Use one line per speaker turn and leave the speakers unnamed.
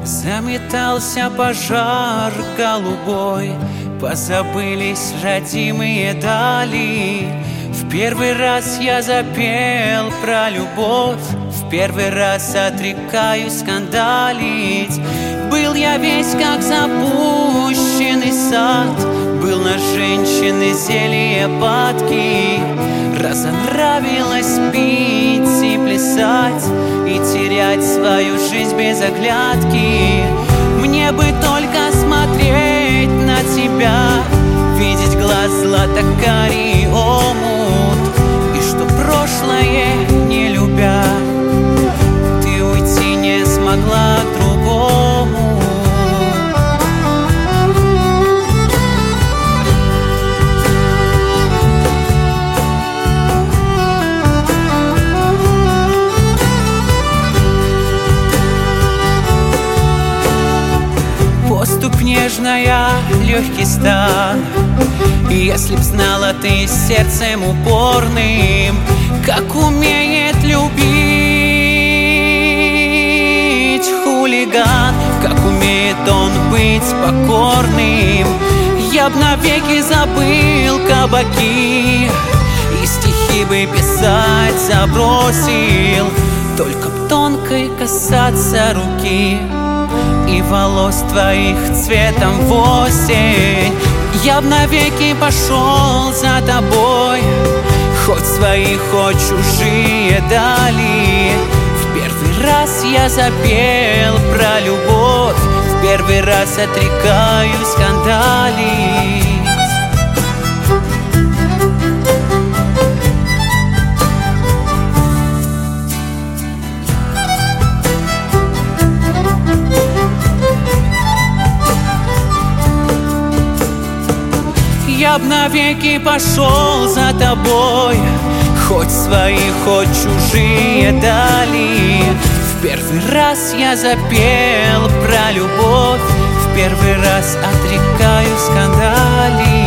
Заметался пожар голубой, позабылись родимые дали. В первый раз я запел про любовь, в первый раз отрекаюсь скандалить. Был я весь как запущенный сад, был на женщины зелье падки. Разонравилось пить и плясать, и терять свою жизнь без оглядки. Мне бы только смотреть на тебя, видеть глаз злато-карий омут, и что прошлое не любя, ты уйти не смогла к другому. Поступь нежная, легкий стан. Если б знала ты сердцем упорным, как умеет любить хулиган, как умеет он быть покорным, я б навеки забыл кабаки и стихи бы писать забросил. Только б тонкой касаться руки и волос твоих цветом в осень. Я б навеки пошел за тобой, хоть свои, хоть чужие дали. В первый раз я запел про любовь, в первый раз отрекаюсь скандалить. Я б навеки пошел за тобой, хоть свои, хоть чужие дали. В первый раз я запел про любовь, в первый раз отрекаюсь скандалить.